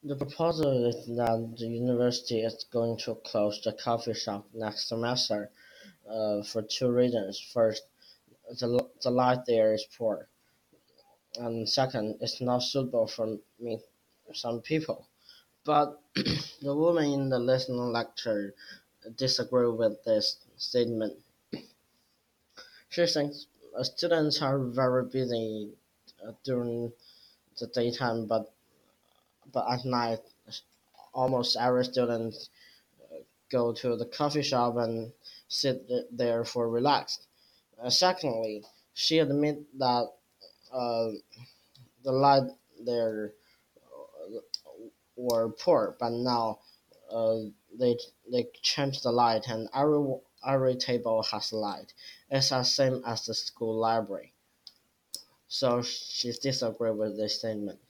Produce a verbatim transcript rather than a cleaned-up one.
The proposal is that the university is going to close the coffee shop next semester uh, for two reasons. First, the, the light there is poor, and second, it's not suitable for me, some people. But the woman in the listening lecture disagreed with this statement. She thinks uh, students are very busy uh, during the daytime, but but at night, almost every student go to the coffee shop and sit there for relaxed. Uh, secondly, she admit that uh, the light there were poor, but now uh, they they changed the light and every every table has light. It's the same as the school library. So she disagreed with this statement.